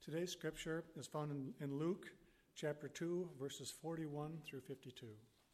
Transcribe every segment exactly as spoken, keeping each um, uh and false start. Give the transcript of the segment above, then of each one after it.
Today's scripture is found in, in Luke chapter two, verses forty-one through fifty-two.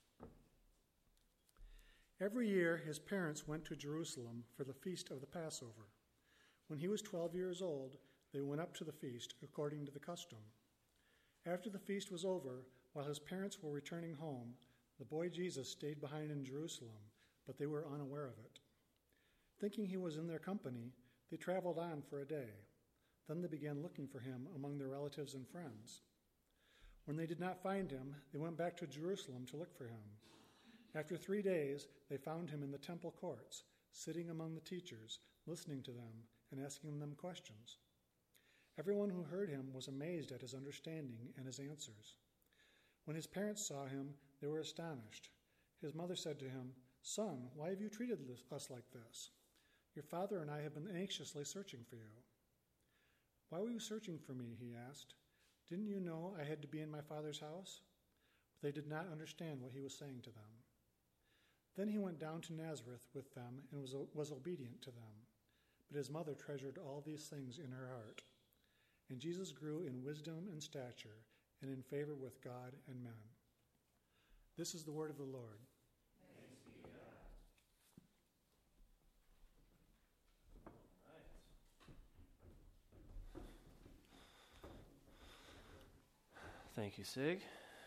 Every year his parents went to Jerusalem for the feast of the Passover. When he was twelve years old, they went up to the feast according to the custom. After the feast was over, while his parents were returning home, the boy Jesus stayed behind in Jerusalem, but they were unaware of it. Thinking he was in their company, they traveled on for a day. Then they began looking for him among their relatives and friends. When they did not find him, they went back to Jerusalem to look for him. After three days, they found him in the temple courts, sitting among the teachers, listening to them and asking them questions. Everyone who heard him was amazed at his understanding and his answers. When his parents saw him, they were astonished. His mother said to him, "Son, why have you treated us like this? Your father and I have been anxiously searching for you." "Why were you searching for me?" he asked. "Didn't you know I had to be in my father's house?" They did not understand what he was saying to them. Then he went down to Nazareth with them and was, was obedient to them. But his mother treasured all these things in her heart. And Jesus grew in wisdom and stature and in favor with God and men. This is the word of the Lord. Thanks be to God. All right. Thank you, Sig.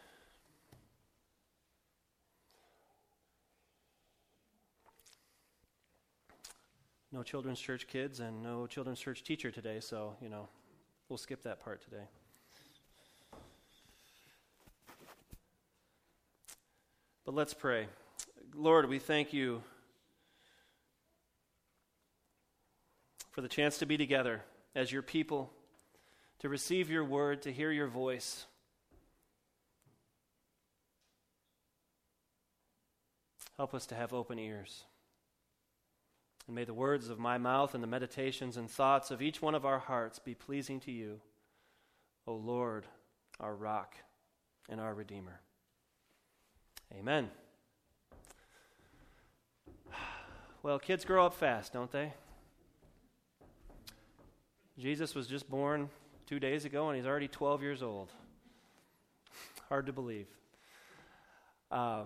No children's church kids and no children's church teacher today, so, you know, we'll skip that part today. But let's pray. Lord, we thank you for the chance to be together as your people, to receive your word, to hear your voice. Help us to have open ears. And may the words of my mouth and the meditations and thoughts of each one of our hearts be pleasing to you, O Lord, our rock and our Redeemer. Amen. Well, kids grow up fast, don't they? Jesus was just born two days ago, and he's already twelve years old. Hard to believe. Uh,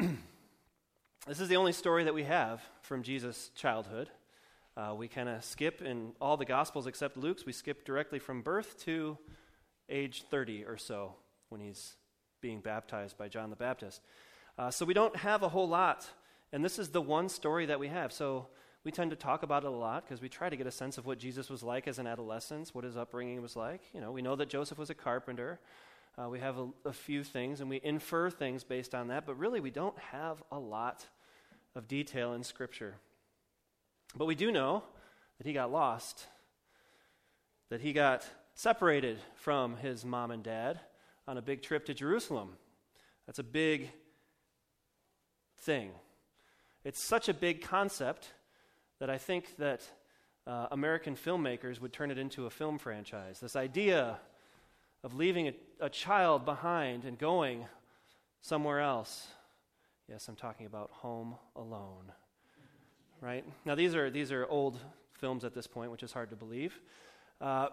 This is the only story that we have from Jesus' childhood. Uh, we kind of skip in all the Gospels except Luke's. We skip directly from birth to age thirty or so when he's being baptized by John the Baptist. Uh, so we don't have a whole lot, and this is the one story that we have. So we tend to talk about it a lot because we try to get a sense of what Jesus was like as an adolescent, what his upbringing was like. You know, we know that Joseph was a carpenter. Uh, we have a, a few things, and we infer things based on that, but really we don't have a lot of detail in Scripture. But we do know that he got lost, that he got separated from his mom and dad on a big trip to Jerusalem. That's a big thing. It's such a big concept that I think that uh, American filmmakers would turn it into a film franchise. This idea of leaving a, a child behind and going somewhere else. Yes, I'm talking about Home Alone, right? Now, these are these are old films at this point, which is hard to believe. Uh,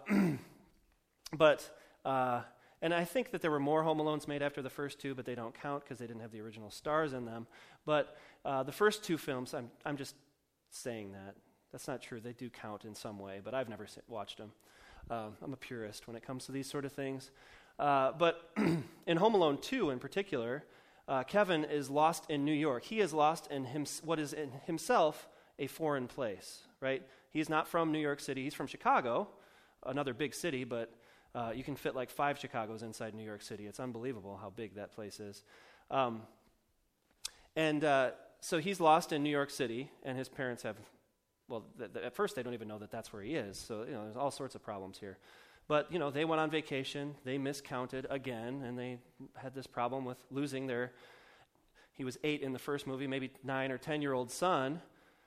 but, uh, and I think that there were more Home Alones made after the first two, but they don't count because they didn't have the original stars in them. But uh, the first two films, I'm I'm just saying that. That's not true. They do count in some way, but I've never watched them. Um, I'm a purist when it comes to these sort of things. Uh, but in Home Alone two in particular, Uh, Kevin is lost in New York. He is lost in him, what is in himself a foreign place, right? He's not from New York City. He's from Chicago, another big city, but uh, you can fit like five Chicagos inside New York City. It's unbelievable how big that place is. Um, and uh, so he's lost in New York City, and his parents have, well, th- th- at first they don't even know that that's where he is. So, you know, there's all sorts of problems here. But, you know, they went on vacation, they miscounted again, and they had this problem with losing their, he was eight in the first movie, maybe nine or ten-year-old son.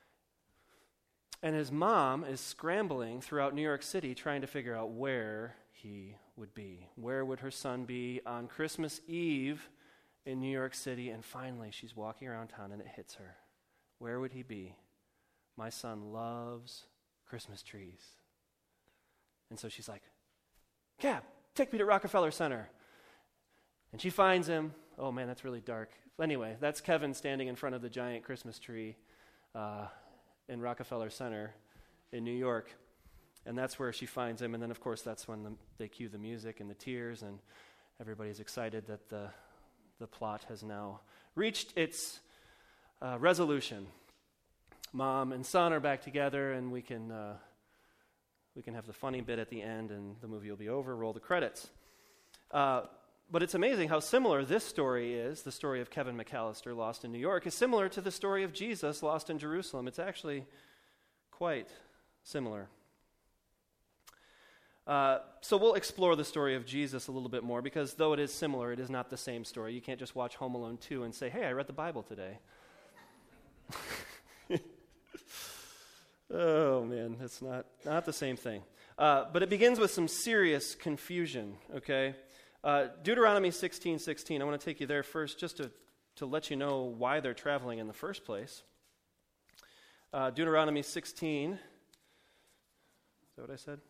And his mom is scrambling throughout New York City trying to figure out where he would be. Where would her son be on Christmas Eve in New York City? And finally, she's walking around town and it hits her. Where would he be? My son loves Christmas trees. And so she's like, Gab, take me to Rockefeller Center. And she finds him. Oh, man, that's really dark. Anyway, that's Kevin standing in front of the giant Christmas tree uh, in Rockefeller Center in New York. And that's where she finds him. And then, of course, that's when the, they cue the music and the tears, and everybody's excited that the, the plot has now reached its uh, resolution. Mom and son are back together, and we can uh, we can have the funny bit at the end, and the movie will be over. Roll the credits. Uh, but it's amazing how similar this story is. The story of Kevin McAllister lost in New York is similar to the story of Jesus lost in Jerusalem. It's actually quite similar. Uh, so we'll explore the story of Jesus a little bit more, because though it is similar, it is not the same story. You can't just watch Home Alone two and say, hey, I read the Bible today. Oh, man, that's not, not the same thing. Uh, but it begins with some serious confusion, okay? Uh, Deuteronomy sixteen sixteen, I want to take you there first just to, to let you know why they're traveling in the first place. Uh, Deuteronomy sixteen, is that what I said?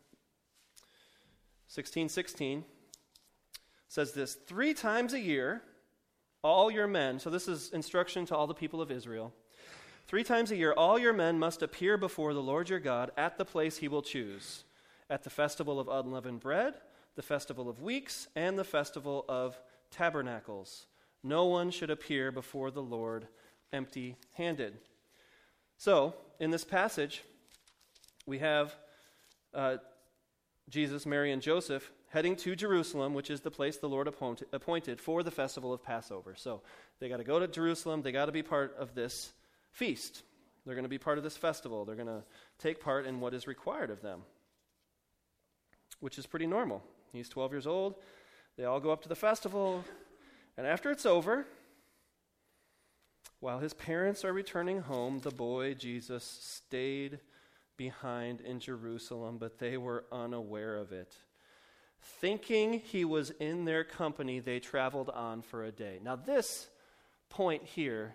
sixteen sixteen says this, three times a year, all your men, so this is instruction to all the people of Israel, three times a year, all your men must appear before the Lord your God at the place he will choose, at the festival of unleavened bread, the festival of weeks, and the festival of tabernacles. No one should appear before the Lord empty-handed. So, in this passage, we have uh, Jesus, Mary, and Joseph heading to Jerusalem, which is the place the Lord appointed, appointed for the festival of Passover. So, they got to go to Jerusalem. They got to be part of this feast. They're going to be part of this festival. They're going to take part in what is required of them, which is pretty normal. He's twelve years old. They all go up to the festival, and after it's over, while his parents are returning home, the boy Jesus stayed behind in Jerusalem, but they were unaware of it. Thinking he was in their company, they traveled on for a day. Now, this point here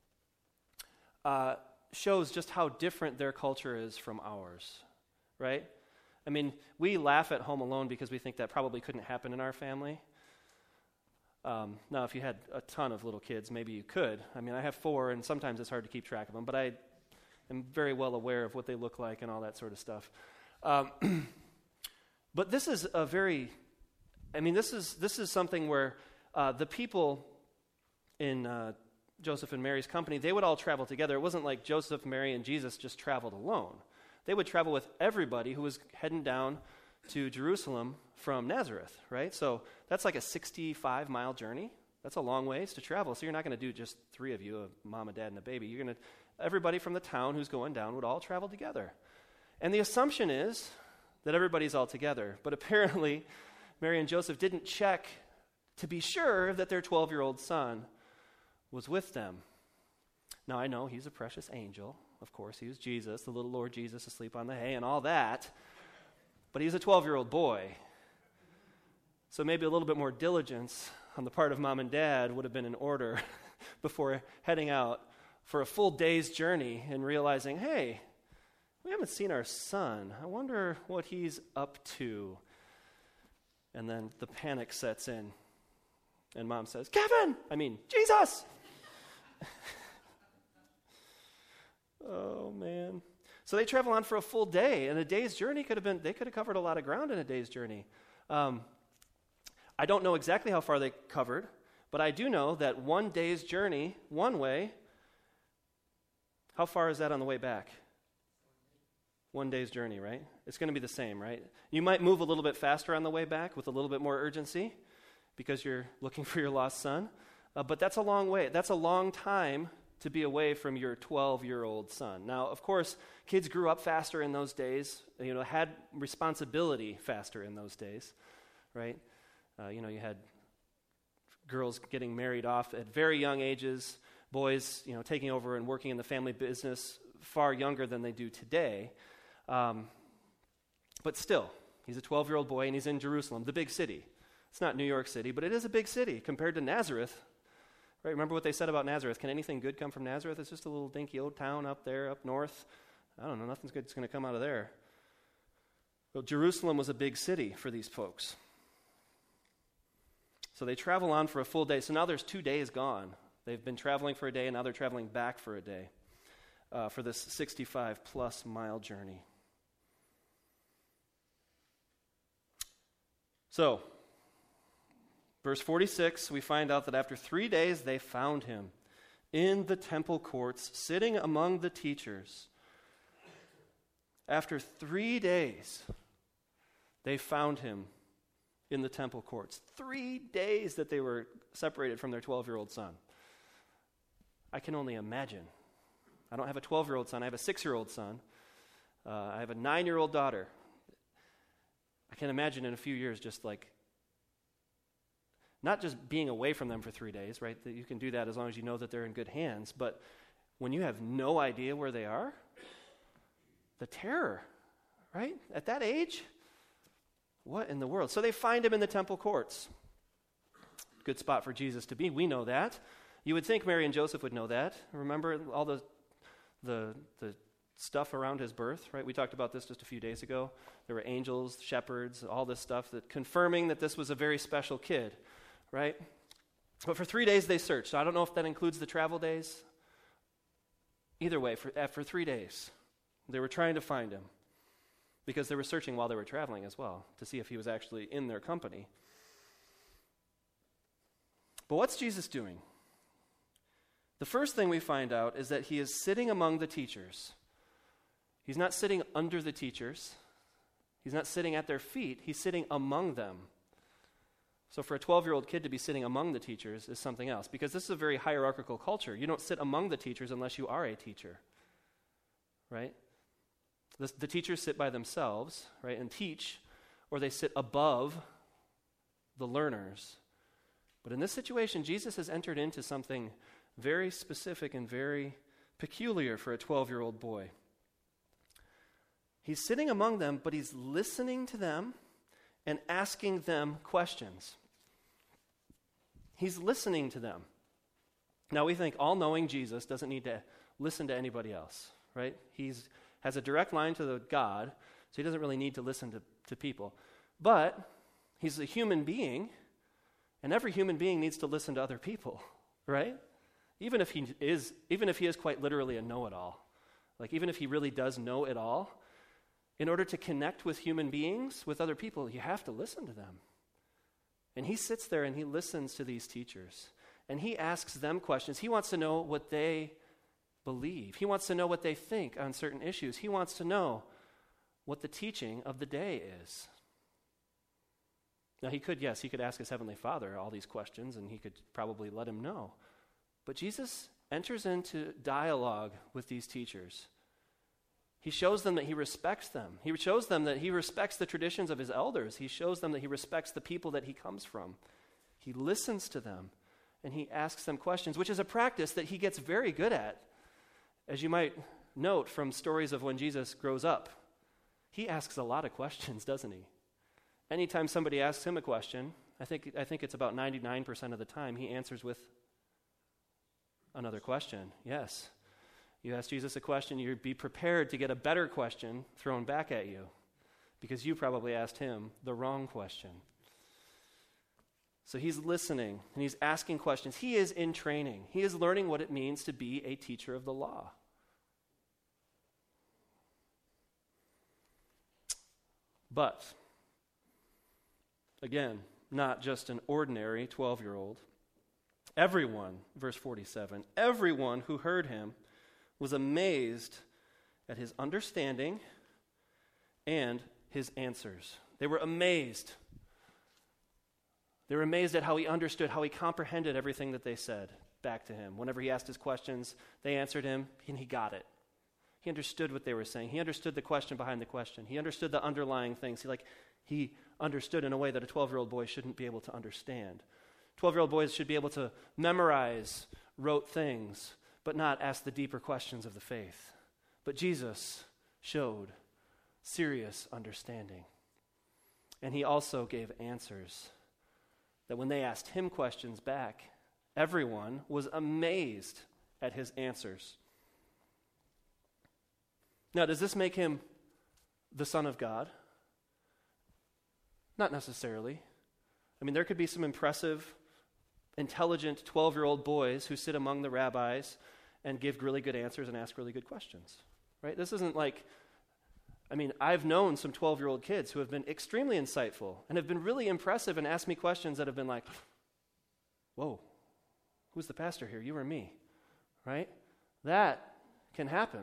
uh, shows just how different their culture is from ours, right? I mean, we laugh at Home Alone because we think that probably couldn't happen in our family. Um, now, if you had a ton of little kids, maybe you could. I mean, I have four, and sometimes it's hard to keep track of them, but I am very well aware of what they look like and all that sort of stuff. Um, but this is a very, I mean, this is this is something where uh, the people in uh, Joseph and Mary's company, they would all travel together. It wasn't like Joseph, Mary, and Jesus just traveled alone. They would travel with everybody who was heading down to Jerusalem from Nazareth, right? So that's like a sixty-five mile journey. That's a long ways to travel. So you're not going to do just three of you, a mom, a dad, and a baby. You're going to, everybody from the town who's going down would all travel together. And the assumption is that everybody's all together. But apparently, Mary and Joseph didn't check to be sure that their twelve-year-old son was with them. Now, I know he's a precious angel. Of course, he was Jesus, the little Lord Jesus asleep on the hay and all that. But he's a twelve-year-old boy. So maybe a little bit more diligence on the part of mom and dad would have been in order before heading out for a full day's journey and realizing, hey, we haven't seen our son. I wonder what he's up to. And then the panic sets in. And mom says, Kevin! I mean, Jesus! Oh, man. So they travel on for a full day, and a day's journey could have been, they could have covered a lot of ground in a day's journey. Um, I don't know exactly how far they covered, but I do know that one day's journey, one way, how far is that on the way back? One day's journey, right? It's going to be the same, right? You might move a little bit faster on the way back with a little bit more urgency because you're looking for your lost son, uh, but that's a long way. That's a long time to be away from your twelve-year-old son. Now, of course, kids grew up faster in those days, you know, had responsibility faster in those days, right? Uh, you know, you had girls getting married off at very young ages, boys, you know, taking over and working in the family business far younger than they do today. Um, but still, he's a twelve-year-old boy, and he's in Jerusalem, the big city. It's not New York City, but it is a big city compared to Nazareth. Right, remember what they said about Nazareth. Can anything good come from Nazareth? It's just a little dinky old town up there, up north. I don't know, nothing's good that's going to come out of there. Well, Jerusalem was a big city for these folks. So they travel on for a full day. So now there's two days gone. They've been traveling for a day, and now they're traveling back for a day uh, for this sixty-five plus mile journey. So, verse forty-six, we find out that after three days they found him in the temple courts, sitting among the teachers. After three days, they found him in the temple courts. Three days that they were separated from their twelve-year-old son. I can only imagine. I don't have a twelve-year-old son. I have a six-year-old son. Uh, I have a nine-year-old daughter. I can imagine in a few years just like, not just being away from them for three days, right? That you can do that as long as you know that they're in good hands. But when you have no idea where they are, the terror, right? At that age, what in the world? So they find him in the temple courts. Good spot for Jesus to be. We know that. You would think Mary and Joseph would know that. Remember all the the the stuff around his birth, right? We talked about this just a few days ago. There were angels, shepherds, all this stuff that confirming that this was a very special kid, right? But for three days they searched. So I don't know if that includes the travel days. Either way, for, for three days, they were trying to find him because they were searching while they were traveling as well to see if he was actually in their company. But what's Jesus doing? The first thing we find out is that he is sitting among the teachers. He's not sitting under the teachers. He's not sitting at their feet. He's sitting among them. So for a twelve-year-old kid to be sitting among the teachers is something else, because this is a very hierarchical culture. You don't sit among the teachers unless you are a teacher, right? The, the teachers sit by themselves, right, and teach, or they sit above the learners. But in this situation, Jesus has entered into something very specific and very peculiar for a twelve-year-old boy. He's sitting among them, but he's listening to them and asking them questions. He's listening to them. Now we think all-knowing Jesus doesn't need to listen to anybody else, right? He's has a direct line to the God, so he doesn't really need to listen to, to people. But he's a human being, and every human being needs to listen to other people, right? Even if he is, even if he is quite literally a know-it-all, like even if he really does know it all, in order to connect with human beings, with other people, you have to listen to them. And he sits there and he listens to these teachers. And he asks them questions. He wants to know what they believe. He wants to know what they think on certain issues. He wants to know what the teaching of the day is. Now he could, yes, he could ask his Heavenly Father all these questions and he could probably let him know. But Jesus enters into dialogue with these teachers. He shows them that he respects them. He shows them that he respects the traditions of his elders. He shows them that he respects the people that he comes from. He listens to them, and he asks them questions, which is a practice that he gets very good at. As you might note from stories of when Jesus grows up, he asks a lot of questions, doesn't he? Anytime somebody asks him a question, I think, I think it's about ninety-nine percent of the time, he answers with another question. Yes. You ask Jesus a question, you'd be prepared to get a better question thrown back at you because you probably asked him the wrong question. So he's listening and he's asking questions. He is in training. He is learning what it means to be a teacher of the law. But, again, not just an ordinary twelve-year-old. Everyone, verse forty-seven, everyone who heard him was amazed at his understanding and his answers. They were amazed. They were amazed at how he understood, how he comprehended everything that they said back to him. Whenever he asked his questions, they answered him, and he got it. He understood what they were saying. He understood the question behind the question. He understood the underlying things. He, like, he understood in a way that a twelve-year-old boy shouldn't be able to understand. twelve-year-old boys should be able to memorize rote things, but not ask the deeper questions of the faith. But Jesus showed serious understanding. And he also gave answers that when they asked him questions back, everyone was amazed at his answers. Now, does this make him the Son of God? Not necessarily. I mean, there could be some impressive, intelligent twelve-year-old boys who sit among the rabbis and give really good answers and ask really good questions, right? This isn't like, I mean, I've known some twelve-year-old kids who have been extremely insightful and have been really impressive and asked me questions that have been like, whoa, who's the pastor here, you or me, right? That can happen.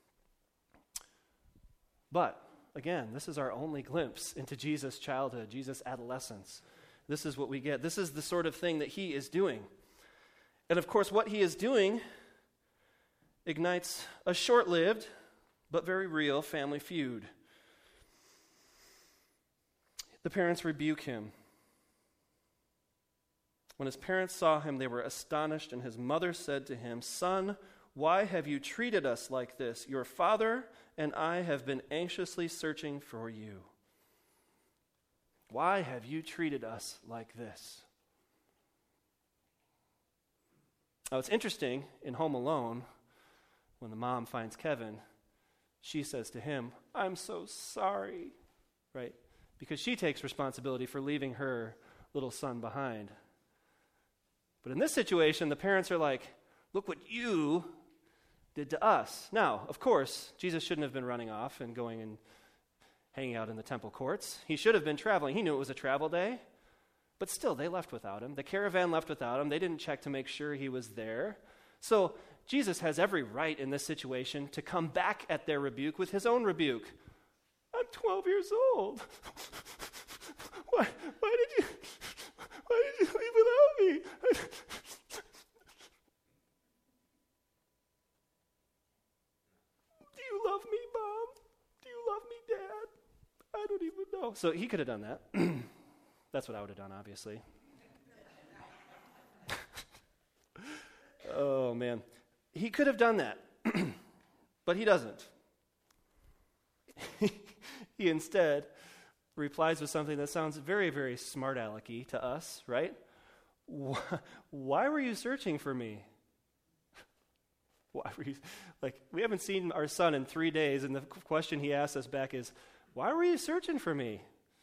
But, again, this is our only glimpse into Jesus' childhood, Jesus' adolescence. This is what we get. This is the sort of thing that he is doing. And of course, what he is doing ignites a short-lived but very real family feud. The parents rebuke him. When his parents saw him, they were astonished, and his mother said to him, "Son, why have you treated us like this? Your father and I have been anxiously searching for you." Why have you treated us like this? Now, it's interesting, in Home Alone, when the mom finds Kevin, she says to him, "I'm so sorry," right? Because she takes responsibility for leaving her little son behind. But in this situation, the parents are like, "Look what you did to us." Now, of course, Jesus shouldn't have been running off and going and hanging out in the temple courts. He should have been traveling. He knew it was a travel day. But still, they left without him. The caravan left without him. They didn't check to make sure he was there. So Jesus has every right in this situation to come back at their rebuke with his own rebuke. "I'm twelve years old. why, why did you why did you leave without me?" "Do you love me, Mom? Do you love me, Dad? I don't even know." So he could have done that. That's what I would have done, obviously. Oh, man. He could have done that, but he doesn't. He instead replies with something that sounds very, very smart alecky to us, right? Why, why were you searching for me? Why were you, like, we haven't seen our son in three days, and the question he asks us back is, "Why were you searching for me?"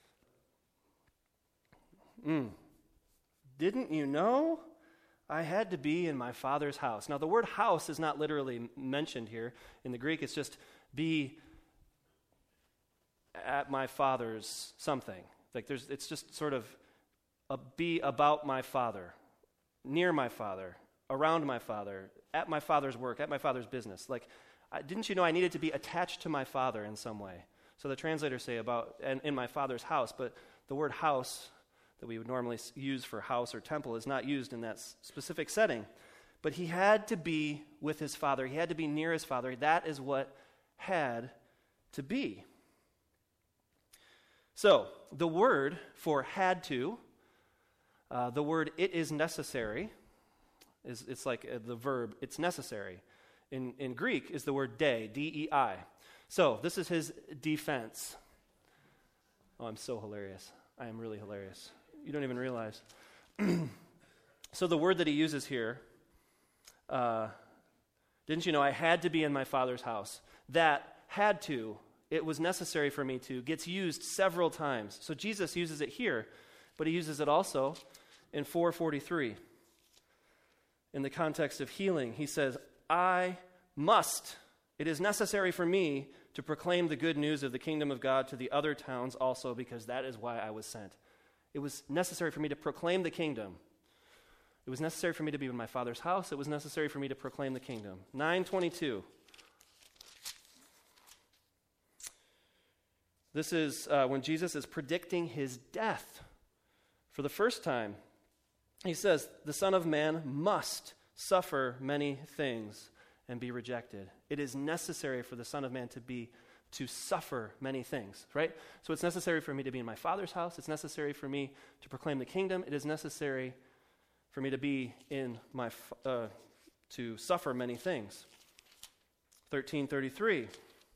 Mm. "Didn't you know I had to be in my father's house?" Now, the word house is not literally mentioned here. In the Greek, it's just be at my father's something. Like there's, it's just sort of a be about my father, near my father, around my father, at my father's work, at my father's business. Like, I, didn't you know I needed to be attached to my father in some way? So the translators say about, and in my father's house, but the word house that we would normally use for house or temple is not used in that s- specific setting. But he had to be with his father. He had to be near his father. That is what had to be. So, the word for had to, uh, the word it is necessary, is it's like uh, the verb, it's necessary. In, in Greek is the word dei, D E I. So, this is his defense. Oh, I'm so hilarious. I am really hilarious. You don't even realize. So the word that he uses here, uh, didn't you know I had to be in my father's house? That had to, it was necessary for me to, gets used several times. So Jesus uses it here, but he uses it also in four forty-three. In the context of healing, he says, "I must, it is necessary for me to proclaim the good news of the kingdom of God to the other towns also, because that is why I was sent." It was necessary for me to proclaim the kingdom. It was necessary for me to be in my father's house. It was necessary for me to proclaim the kingdom. nine twenty-two. This is uh, when Jesus is predicting his death for the first time. He says, "The Son of Man must suffer many things and be rejected." It is necessary for the Son of Man to be to suffer many things, right? So it's necessary for me to be in my Father's house. It's necessary for me to proclaim the kingdom. It is necessary for me to be in my, uh, to suffer many things. thirteen thirty-three.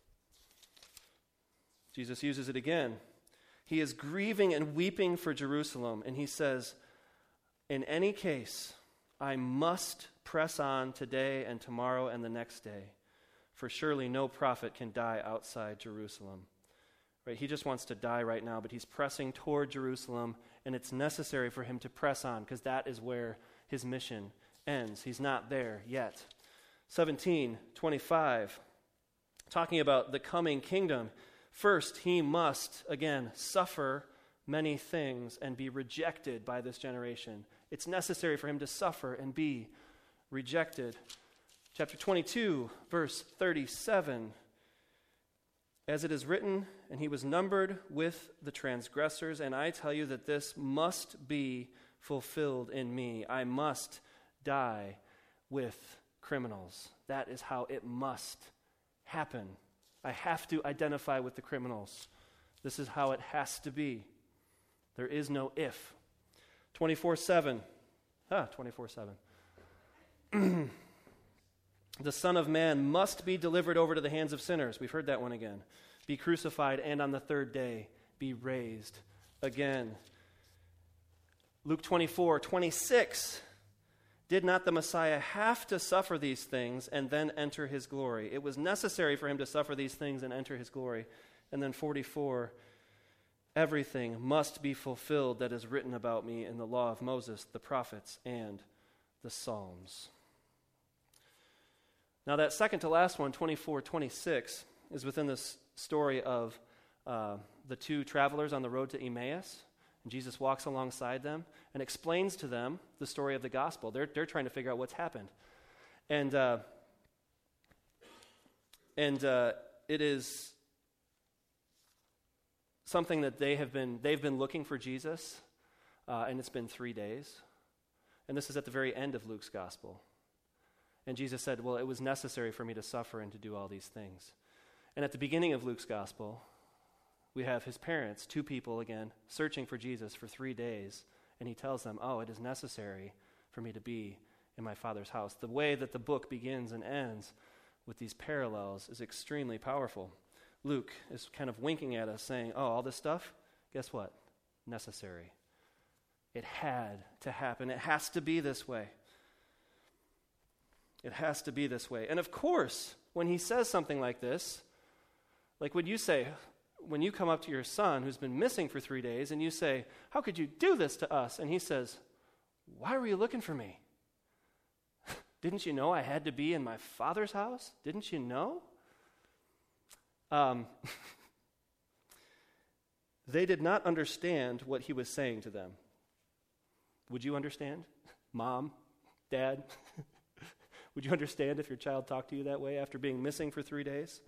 Jesus uses it again. He is grieving and weeping for Jerusalem, and he says, "In any case, I must press on today and tomorrow and the next day. For surely no prophet can die outside Jerusalem." Right? He just wants to die right now, but he's pressing toward Jerusalem, and it's necessary for him to press on because that is where his mission ends. He's not there yet. seventeen twenty-five, talking about the coming kingdom. First, he must, again, suffer many things and be rejected by this generation. It's necessary for him to suffer and be rejected. Chapter twenty-two, verse thirty-seven. As it is written, and he was numbered with the transgressors, and I tell you that this must be fulfilled in me. I must die with criminals. That is how it must happen. I have to identify with the criminals. This is how it has to be. There is no if. twenty-four seven. Ah, twenty-four seven. The Son of Man must be delivered over to the hands of sinners. We've heard that one again. Be crucified, and on the third day be raised again. Luke twenty-four twenty-six. Did not the Messiah have to suffer these things and then enter his glory? It was necessary for him to suffer these things and enter his glory. And then forty-four. Everything must be fulfilled that is written about me in the law of Moses, the prophets, and the Psalms. Now that second to last one, twenty-four twenty-six, is within this story of uh, the two travelers on the road to Emmaus. And Jesus walks alongside them and explains to them the story of the gospel. They're, they're trying to figure out what's happened. And, uh, and uh, it is something that they have been, they've been looking for Jesus, uh, and it's been three days. And this is at the very end of Luke's gospel. And Jesus said, well, it was necessary for me to suffer and to do all these things. And at the beginning of Luke's gospel, we have his parents, two people again, searching for Jesus for three days. And he tells them, oh, it is necessary for me to be in my Father's house. The way that the book begins and ends with these parallels is extremely powerful. Luke is kind of winking at us, saying, oh, all this stuff, guess what? Necessary. It had to happen. It has to be this way. It has to be this way. And of course, when he says something like this, like when you say, when you come up to your son who's been missing for three days and you say, how could you do this to us? And he says, why were you looking for me? Didn't you know I had to be in my Father's house? Didn't you know? Um, they did not understand what he was saying to them. Would you understand? Mom, Dad? Would you understand if your child talked to you that way after being missing for three days?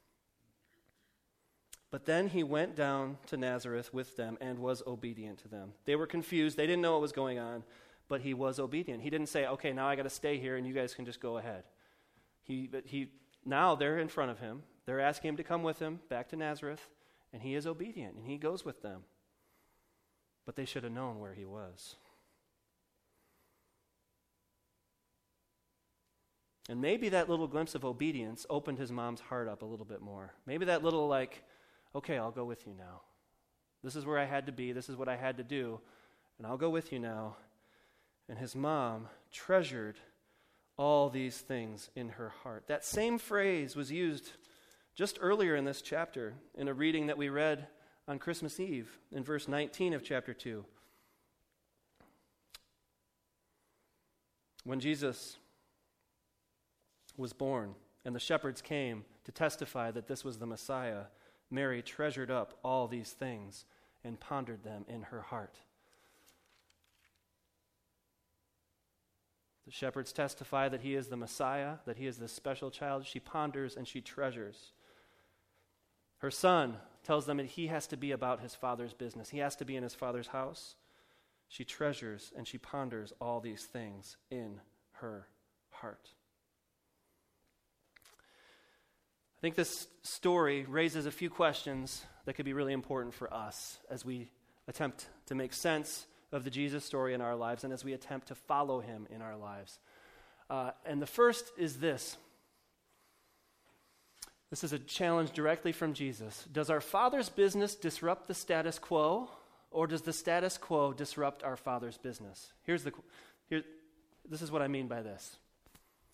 But then he went down to Nazareth with them and was obedient to them. They were confused. They didn't know what was going on, but he was obedient. He didn't say, okay, now I got to stay here and you guys can just go ahead. He, but he, now they're in front of him. They're asking him to come with him back to Nazareth, and he is obedient, and he goes with them. But they should have known where he was. And maybe that little glimpse of obedience opened his mom's heart up a little bit more. Maybe that little like, okay, I'll go with you now. This is where I had to be. This is what I had to do. And I'll go with you now. And his mom treasured all these things in her heart. That same phrase was used just earlier in this chapter in a reading that we read on Christmas Eve in verse nineteen of chapter two. When Jesus was born and the shepherds came to testify that this was the Messiah, Mary treasured up all these things and pondered them in her heart. The shepherds testify that he is the Messiah, that he is this special child. She ponders and she treasures. Her son tells them that he has to be about his father's business. He has to be in his father's house. She treasures and she ponders all these things in her heart. I think this story raises a few questions that could be really important for us as we attempt to make sense of the Jesus story in our lives and as we attempt to follow him in our lives. Uh, and the first is this. This is a challenge directly from Jesus. Does our Father's business disrupt the status quo, or does the status quo disrupt our Father's business? Here's the, here, this is what I mean by this.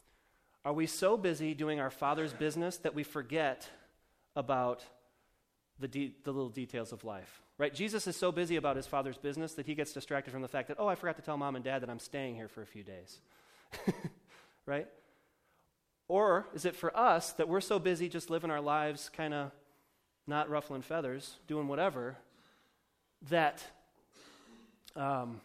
Are we so busy doing our Father's business that we forget about the, de- the little details of life, right? Jesus is so busy about his Father's business that he gets distracted from the fact that, oh, I forgot to tell mom and dad that I'm staying here for a few days, right? Or is it for us that we're so busy just living our lives kind of not ruffling feathers, doing whatever, that um,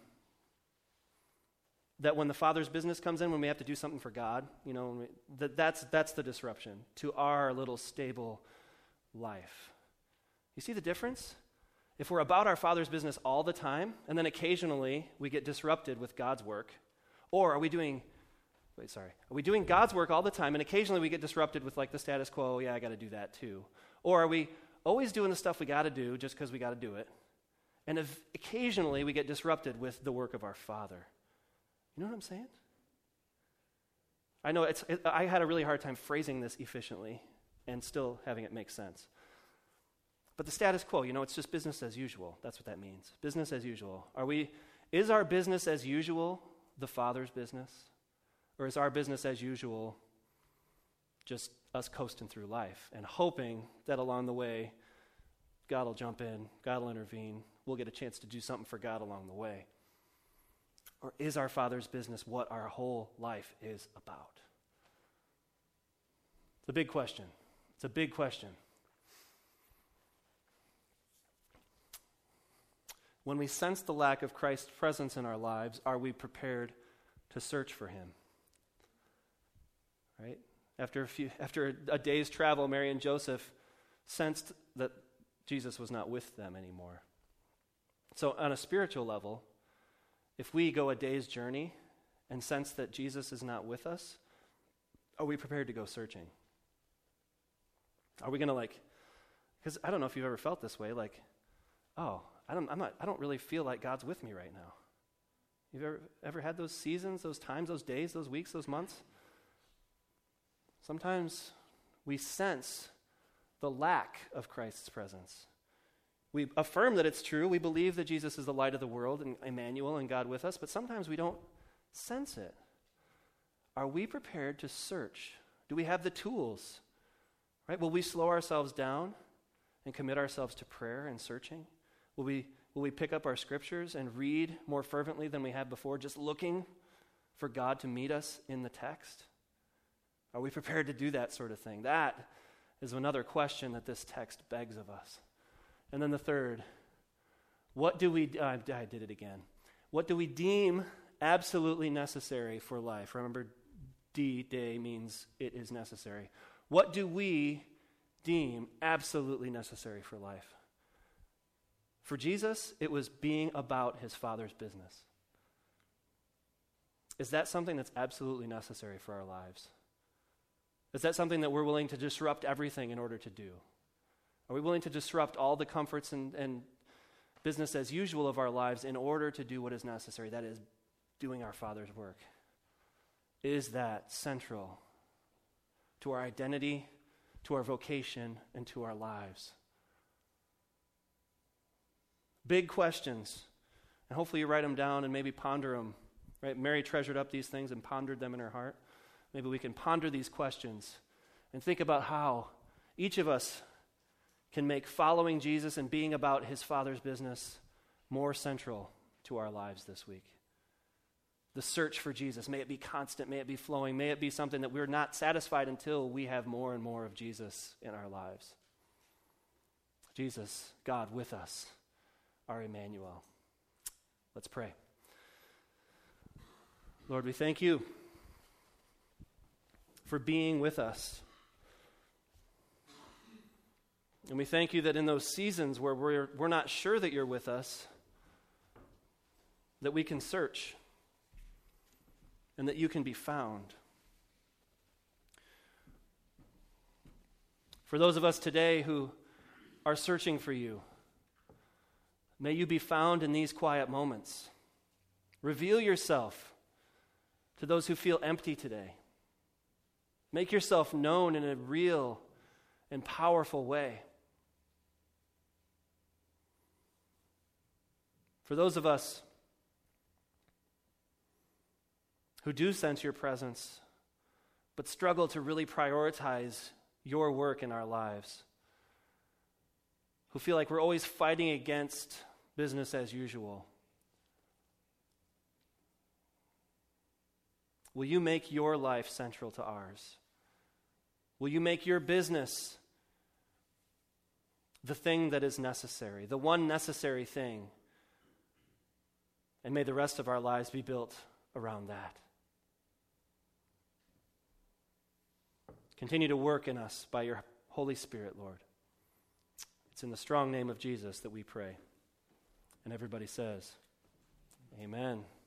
that when the Father's business comes in, when we have to do something for God, you know, when we, that that's that's the disruption to our little stable life. You see the difference? If we're about our Father's business all the time, and then occasionally we get disrupted with God's work, or are we doing, wait, sorry, are we doing God's work all the time, and occasionally we get disrupted with like the status quo, yeah, I got to do that too. Or are we always doing the stuff we got to do just because we got to do it, and if occasionally we get disrupted with the work of our Father? You know what I'm saying? I know it's. It, I had a really hard time phrasing this efficiently and still having it make sense. But the status quo, you know, it's just business as usual. That's what that means. Business as usual. Are we, is our business as usual the Father's business? Or is our business as usual just us coasting through life and hoping that along the way, God will jump in, God will intervene, we'll get a chance to do something for God along the way? Or is our Father's business what our whole life is about? It's a big question. It's a big question. When we sense the lack of Christ's presence in our lives, are we prepared to search for him? Right? After a few, after a day's travel, Mary and Joseph sensed that Jesus was not with them anymore. So on a spiritual level, if we go a day's journey and sense that Jesus is not with us, are we prepared to go searching? Are we going to like, because I don't know if you've ever felt this way, like, oh, I don't, I'm not, I don't really feel like God's with me right now. You've ever, ever had those seasons, those times, those days, those weeks, those months? Sometimes we sense the lack of Christ's presence. We affirm that it's true. We believe that Jesus is the light of the world and Emmanuel and God with us, but sometimes we don't sense it. Are we prepared to search? Do we have the tools? Right? Will we slow ourselves down and commit ourselves to prayer and searching? Will we, will we pick up our scriptures and read more fervently than we have before, just looking for God to meet us in the text? Are we prepared to do that sort of thing? That is another question that this text begs of us. And then the third, what do we, uh, I did it again. What do we deem absolutely necessary for life? Remember, D, day, means it is necessary. What do we deem absolutely necessary for life? For Jesus, it was being about his Father's business. Is that something that's absolutely necessary for our lives? Is that something that we're willing to disrupt everything in order to do? Are we willing to disrupt all the comforts and, and business as usual of our lives in order to do what is necessary? That is, doing our Father's work. Is that central to our identity, to our vocation, and to our lives? Big questions. And hopefully you write them down and maybe ponder them. Right? Mary treasured up these things and pondered them in her heart. Maybe we can ponder these questions and think about how each of us can make following Jesus and being about his Father's business more central to our lives this week. The search for Jesus, may it be constant, may it be flowing, may it be something that we're not satisfied until we have more and more of Jesus in our lives. Jesus, God with us, our Emmanuel. Let's pray. Lord, we thank you for being with us. And we thank you that in those seasons where we're, we're not sure that you're with us, that we can search and that you can be found. For those of us today who are searching for you, may you be found in these quiet moments. Reveal yourself to those who feel empty today. Make yourself known in a real and powerful way. For those of us who do sense your presence, but struggle to really prioritize your work in our lives, who feel like we're always fighting against business as usual. Will you make your life central to ours? Will you make your business the thing that is necessary, the one necessary thing? And may the rest of our lives be built around that. Continue to work in us by your Holy Spirit, Lord. It's in the strong name of Jesus that we pray. And everybody says, amen.